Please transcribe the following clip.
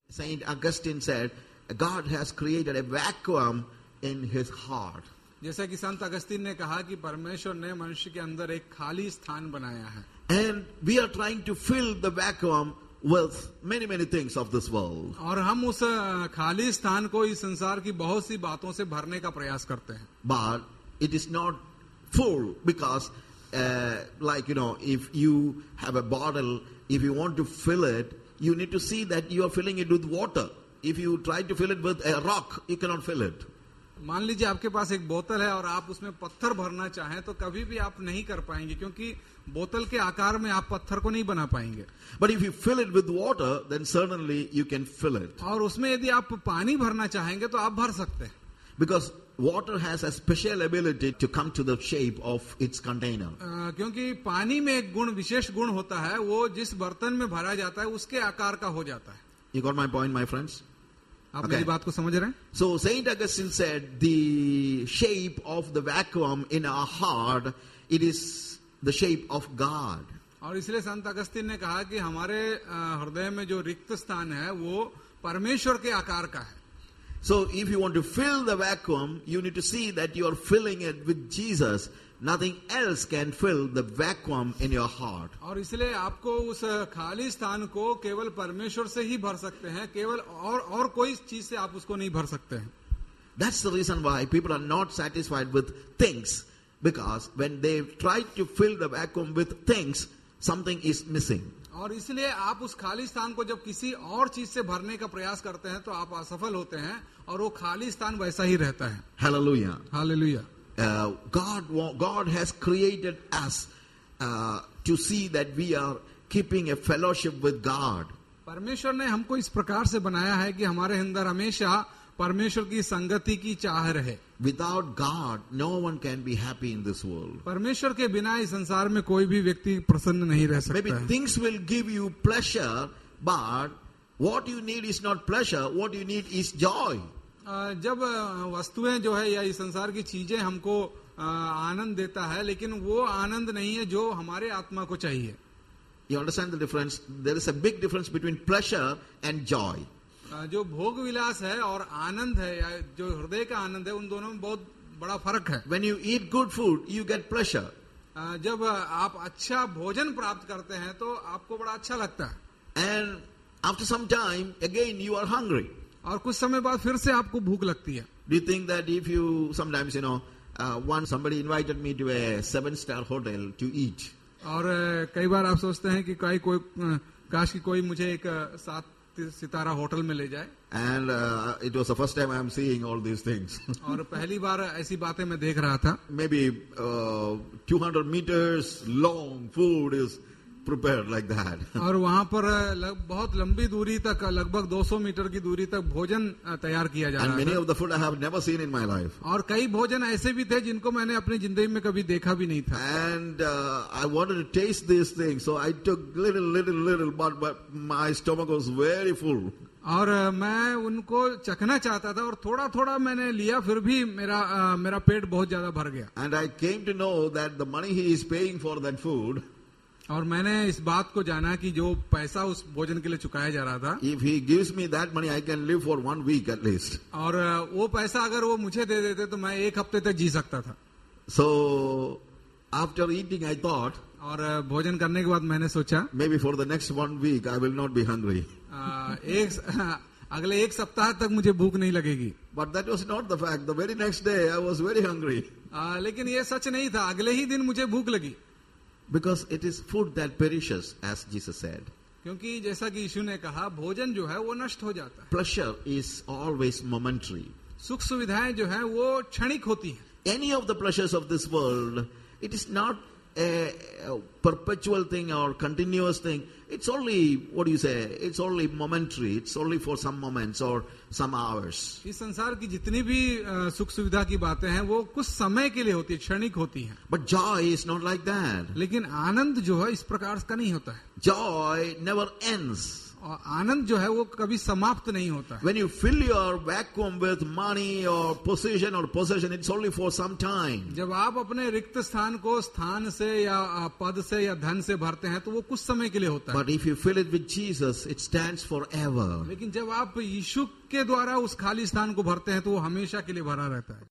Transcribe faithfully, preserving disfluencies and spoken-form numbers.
Saint Augustine said, God has created a vacuum in his heart. जैसा कि संत अगस्तीन ने कहा कि परमेश्वर ने मनुष्य के अंदर एक खाली स्थान बनाया है. And we are trying to fill the vacuum with many, many things of this world. और हम उस खाली स्थान को इस संसार की बहुत सी बातों से भरने का प्रयास करते हैं. But it is not full because, uh, like, you know, if you have a bottle, if you want to fill it, you need to see that you are filling it with water. If you try to fill it with a rock, you cannot fill it. मान लीजिए आपके पास एक बोतल है और आप उसमें पत्थर भरना चाहें तो कभी भी आप नहीं कर पाएंगे क्योंकि बोतल के आकार में आप पत्थर को नहीं बना पाएंगे. But if you fill it with water, then certainly you can fill it. और उसमें यदि आप पानी भरना चाहेंगे तो आप भर सकते हैं. Because water has a special ability to come to the shape of its container. uh, क्योंकि पानी में एक गुण विशेष गुण होता है, वो जिस बर्तन में भरा जाता है उसके आकार का हो जाता है. You got my point, my friends? आप Okay. मेरी बात को समझ रहे हैं? So Saint Augustine said the shape of the vacuum in our heart, it is the shape of God. और इसलिए संत अगस्तीन ने कहा कि हमारे हृदय में जो रिक्त स्थान है वो परमेश्वर के आकार का है. So if you want to fill the vacuum, you need to see that you are filling it with Jesus. Nothing else can fill the vacuum in your heart. और इसलिए आपको उस खाली स्थान को केवल परमेश्वर से ही भर सकते हैं, केवल और और कोई चीज से आप उसको नहीं भर सकते हैं. That's the reason why people are not satisfied with things, because when they try to fill the vacuum with things, something is missing. और इसलिए आप उस खाली स्थान को जब किसी और चीज से भरने का प्रयास करते हैं तो आप असफल होते हैं और वो खाली स्थान वैसा ही रहता है. Hallelujah. Hallelujah. Uh, God, God has created us uh, to see that we are keeping a fellowship with God. परमेश्वर ने हमको इस प्रकार से बनाया है कि हमारे अंदर हमेशा परमेश्वर की संगति की चाह रहे. Without God, no one can be happy in this world. परमेश्वर के बिना इस संसार में कोई भी व्यक्ति प्रसन्न नहीं रह सकता Maybe है. things will give you pleasure, but what you need is not pleasure. What you need is joy. जब वस्तुएं जो है या इस संसार की चीजें हमको आनंद देता है, लेकिन वो आनंद नहीं है जो हमारे आत्मा को चाहिए. You understand the difference? There is a big difference between pleasure and joy. जो भोग विलास है और आनंद है या जो हृदय का आनंद है, उन दोनों में बहुत बड़ा फर्क है. When you eat good food, you get pleasure. जब आप अच्छा भोजन प्राप्त करते हैं तो आपको बड़ा अच्छा लगता है. And after some time, again you are hungry. और कुछ समय बाद फिर से आपको भूख लगती है. Do you think that if you sometimes, you know, uh, once somebody invited me to a seven-star hotel to eat. और कई बार आप सोचते हैं कि कोई कोई काश कि कोई मुझे एक सात सितारा होटल में ले जाए. And uh, it was the first time I am seeing all these things. और पहली बार ऐसी बातें मैं देख रहा था. Maybe uh, two hundred meters long food is prepared like that. और वहाँ पर लग, बहुत लंबी दूरी तक, लगभग दो सौ मीटर की दूरी तक भोजन तैयार किया जा रहा है. And many of the food I have never seen in my life. और कई भोजन ऐसे भी थे जिनको मैंने अपनी जिंदगी में कभी देखा भी नहीं था. And uh, I wanted to taste these things, so I took little, little, little, but, but my stomach was very full. और मैं उनको चखना चाहता था और थोड़ा थोड़ा मैंने लिया, फिर भी मेरा आ, मेरा पेट बहुत ज्यादा भर गया. And I came to know that the money he is paying for that food, और मैंने इस बात को जाना कि जो पैसा उस भोजन के लिए चुकाया जा रहा था, if he gives me that money, I can live for one week at least. और वो पैसा अगर वो मुझे दे देते तो मैं एक हफ्ते तक जी सकता था. So after eating, I thought, और भोजन करने के बाद मैंने सोचा maybe for the next one week I will not be hungry. आ, एक अगले एक सप्ताह तक मुझे भूख नहीं लगेगी. But that was not the fact. The very next day I was very hungry. आ, लेकिन ये सच नहीं था. अगले ही दिन मुझे भूख लगी. Because it is food that perishes, as Jesus said. क्योंकि जैसा कि यीशु ने कहा, भोजन जो है वो नष्ट हो जाता है. Pleasure is always momentary. सुख सुविधाएं जो है वो क्षणिक होती हैं. Any of the pleasures of this world, it is not a, a perpetual thing or continuous thing. It's only, what do you say, it's only momentary. It's only for some moments or some hours. इस संसार की जितनी भी सुख सुविधा की बातें हैं वो कुछ समय के लिए होती है, क्षणिक होती हैं. But joy is not like that. लेकिन आनंद जो है इस प्रकार का नहीं होता है. Joy never ends. और आनंद जो है वो कभी समाप्त नहीं होता है. When you fill your vacuum with money or position or possession, it's only for some time. जब आप अपने रिक्त स्थान को स्थान से या पद से या धन से भरते हैं तो वो कुछ समय के लिए होता है. But if you fill it with Jesus, it stands forever. लेकिन जब आप यीशु के द्वारा उस खाली स्थान को भरते हैं तो वो हमेशा के लिए भरा रहता है.